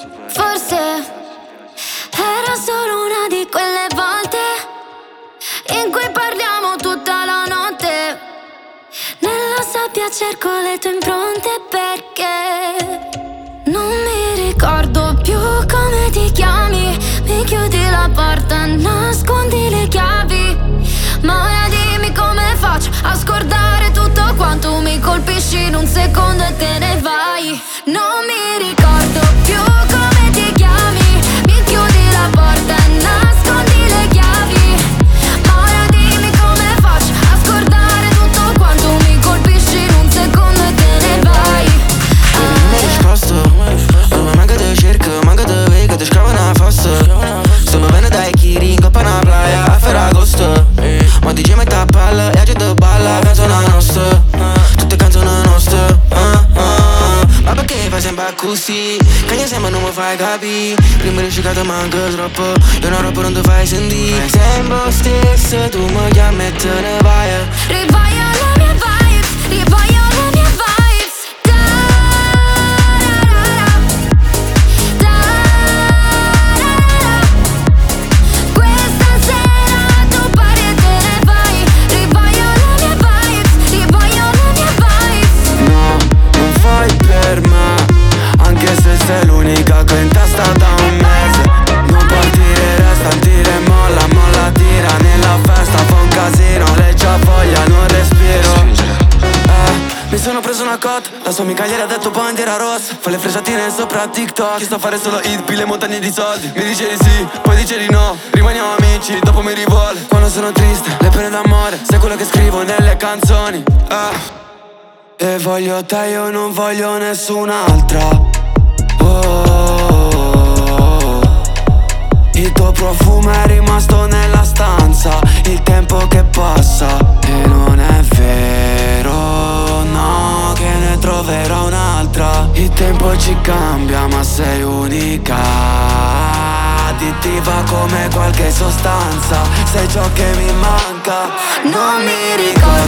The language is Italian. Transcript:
Forse era solo una di quelle volte in cui parliamo tutta la notte. Nella sabbia cerco le tue impronte perché non mi ricordo più come ti chiami. Mi chiudi la porta, nascondi le chiavi. Ma ora dimmi come faccio a scordare tutto quanto mi colpisci in un secondo e te ne vai. Non mi ricordo più come ti chiami. Mi chiudi la porta e nascondi le chiavi. Ma ora dimmi come faccio a scordare tutto quanto mi colpisci in un secondo e te ne vai. Non mi hai risposto, ma manca te cerco, manca te vedo, te scavo una fossa. Sto bene dai chiri, in coppa una playa a Ferragosto. Ma DJ metti a palla e a gente balla, canzone nostra, tutte canzoni nostre. Ma perché fai sempre così? Che ne sembra non mi fai capire. Prima riesci che ti manca troppo, io una roba non ti fai sentire. Sempre stesso, tu mi chiami e te ne vai. Rivoglio le mie vibes, rivoglio le mie vibes. Questa sera tu pari e te ne vai. Rivoglio le mie vibes, rivoglio le mie vibes. No, non fai per me, anche se sei l'unica che in testa da un mese. Non partire, resta, tira e molla, molla, tira. Nella festa fa un casino, lei c'ha voglia, non respiro. Mi sono preso una cotta, la sua amica ieri ha detto bandiera rossa. Fa le frecciatine sopra TikTok, chi sta a fare solo hit, pile montagne di soldi. Mi dice di sì, poi dice di no, rimaniamo amici, dopo mi rivuole. Quando sono triste, le pene d'amore, sai quello che scrivo nelle canzoni. E voglio te, io non voglio nessun'altra. Il tuo profumo è rimasto nella stanza, il tempo che passa. E non è vero, no, che ne troverò un'altra. Il tempo ci cambia, ma sei unica, addittiva come qualche sostanza. Sei ciò che mi manca. Non mi ricordo